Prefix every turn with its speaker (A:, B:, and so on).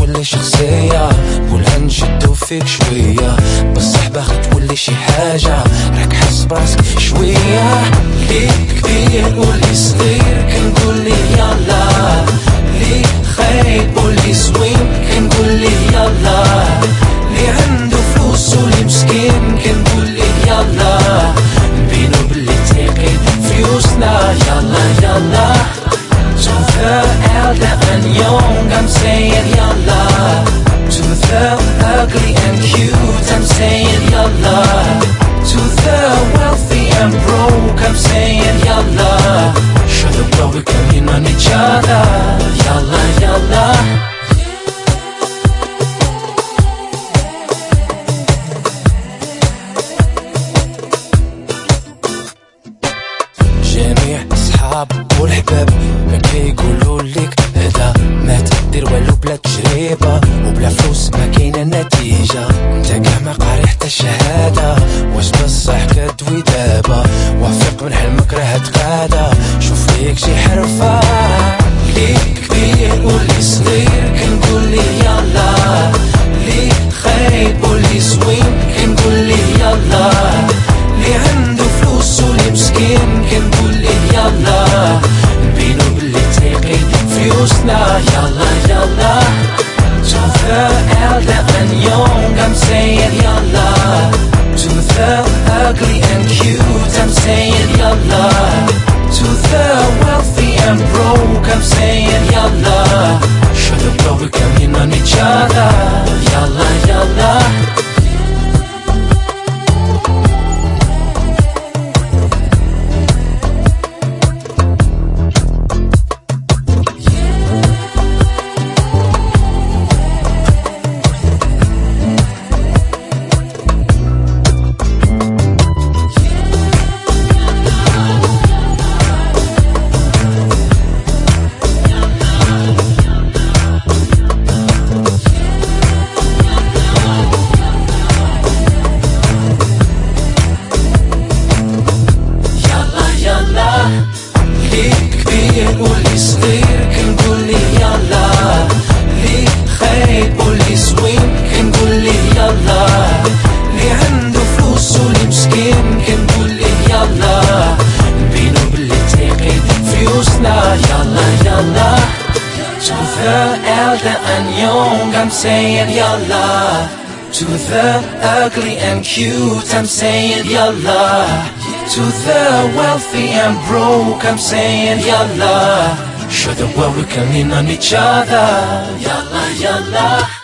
A: تولي شخصية، قولها نشدو فيك شوية، بصح باغي تولي شي حاجة راك حس براسك شوية. لي كبير ولي صغير كنقولي يلا، لي خايب ولي زوين كنقولي يلا، لي عنده فلوس ولي مسكين كنقولي يلا، نبينو بلي تيقي فلوسنا يلا يلا. To the elder and young I'm saying yalla, to the ugly and cute I'm saying yalla, to the wealthy and broke I'm saying yalla. Show the world we can lean on each other, yalla yalla. جميع أصحابك والحباب ما كيقولوا لك هدا ما تدير والو بلا تجربة وبلا فلوس ما كاينة نتيجة. انت كاع ما قاري حتى الشهادة، واش بصح كدوي دابا؟ وافق من حلمك راه تقادة، شوف ليك شي حرفة. لي كبير ولي صغير كنقولي يلا، لي خايب ولي زوين كنقولي يلا، لي عنده فلوس ولي مسكين كنقولي يلا، نبينو بلي تيقي فلوسنا يلا يلا. To the elder and young I'm saying yalla, to the ugly and cute I'm saying yalla, to the wealthy and broke I'm saying yalla. Show the world we can lean on each other, yalla yalla. ولي صغير كنقولي يلا، لي خايب ولي زوين كنقولي يلا، لي عنده فلوس ولي مسكين كنقولي يلا، نبينو بلي تيقي فلوسنا يلا يلا. To the elder and young I'm saying yalla, to the ugly and cute I'm saying yalla, to the wealthy and broke I'm saying yalla. Show the world we can lean on each other, yalla yalla.